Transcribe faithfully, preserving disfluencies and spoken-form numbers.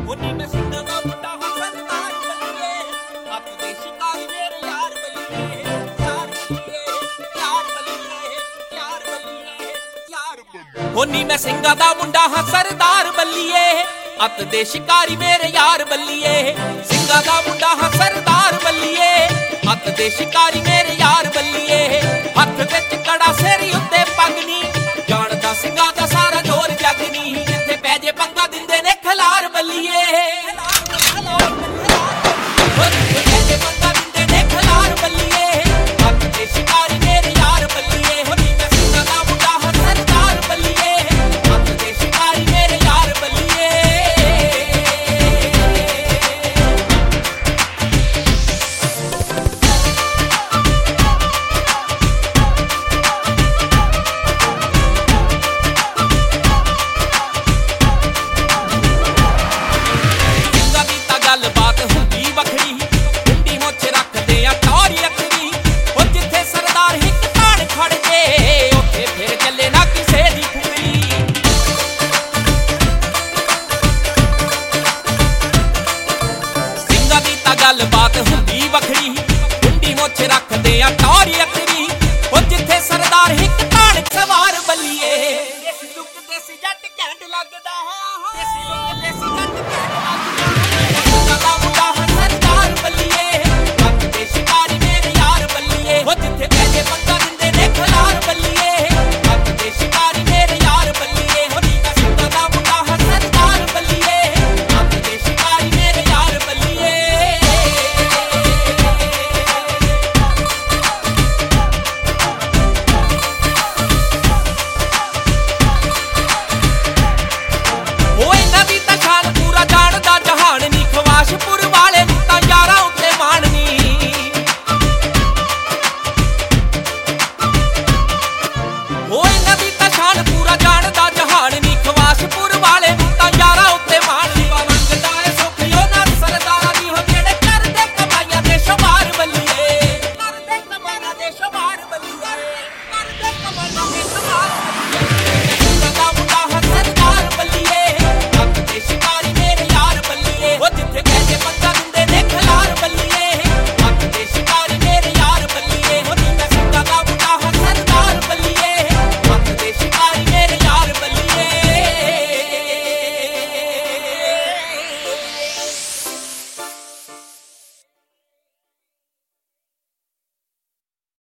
ਹੋਨੀ ਮੈਂ ਸਿੰਘਾਂ ਦਾ ਮੁੰਡਾ ਹਾਂ ਸਰਦਾਰ ਬੱਲੀਏ, ਹੱਥ ਦੇ ਸ਼ਿਕਾਰੀ ਮੇਰੇ ਯਾਰ ਬੱਲੀਏ, ਯਾਰ ਬੱਲੀਏ, ਯਾਰ ਬੱਲੀਏ, ਯਾਰ ਬੱਲੀਏ, ਯਾਰ ਬੱਲੀਏ। ਹੋਨੀ ਮੈਂ ਸਿੰਘਾਂ ਦਾ ਮੁੰਡਾ ਹਾਂ ਸਰਦਾਰ ਬੱਲੀਏ, ਹੱਥ ਦੇ ਸ਼ਿਕਾਰੀ ਮੇਰੇ ਯਾਰ ਬੱਲੀਏ, ਸਿੰਘਾਂ ਦਾ ਮੁੰਡਾ ਹਾਂ ਸਰਦਾਰ ਬੱਲੀਏ, ਹੱਥ ਦੇ ਸ਼ਿਕਾਰੀ ਮੇਰੇ ਯਾਰ ਬੱਲੀਏ, ਹੱਥ ਵਿੱਚ ਕੜਾ ਸਿਰ ਉੱਤੇ ਪੱਗ ਨੀ, ਜਾਣਦਾ ਸਿੰਘਾਂ ਦਾ ਸਾਰਾ ਜ਼ੋਰ ਜੱਗ ਨੀ, ਜਿੱਥੇ ਪੈ ਜੇ ਪੰਗਾ ਦਿੰਦੇ ਨੇ ਖਿਲਾਰ ਬੱਲੀਏ, ਜੇ ਪੰਗਾ ਦਿੰਦੇ ਨੇ ਖਿਲਾਰ ਬੱਲੀਏ, ਹੱਥ ਦੇ ਸ਼ਿਕਾਰੀ ਮੇਰੇ ਯਾਰ ਬੱਲੀਏ, ਹੋਨੀ ਮੈਂ ਸਿੰਘਾਂ ਦਾ ਮੁੰਡਾ ਹਾਂ ਸਰਦਾਰ ਬੱਲੀਏ, ਹੱਥ ਦੇ ਸ਼ਿਕਾਰੀ ਮੇਰੇ ਯਾਰ ਬੱਲੀਏ। ਗੱਲਬਾਤ ਹੁੰਦੀ ਵੱਖਰੀ, ਹੁੰਦੀ ਮੁੱਛ ਰੱਖਦੇ ਆ ਟੌਰੀ ਅੱਖਰੀ, ਉਹ ਜਿੱਥੇ ਸਰਦਾਰ ਹਿੱਕ ਤਾਣ ਖੜ ਜੇ, ਉੱਥੇ ਫਿਰ ਚੱਲੇ ਨਾ ਕਿਸੇ ਦੀ ਖੁਗਲੀ। ਸਿੰਘਾਂ ਦੀ ਤਾਂ ਗੱਲਬਾਤ ਹੁੰਦੀ ਵੱਖਰੀ, ਹੁੰਦੀ ਮੁੱਛ ਰੱਖਦੇ ਆ ਟੌਰੀ ਅੱਖਰੀ, ਉਹ ਜਿੱਥੇ ਸਰਦਾਰ ਹਿੱਕ ਤਾਣ ਸਵਾਰ ਬੱਲੀਏ, ਦੇਸੀ ਲੁੱਕ ਦੇਸੀ ਜੱਟ ਘੈਂਟ ਲੱਗਦਾ, ਦੇਸੀ ਲੁੱਕ ਦੇਸੀ ਜੱਟ ਘੈਂਟ ਲੱਗਦਾ। Show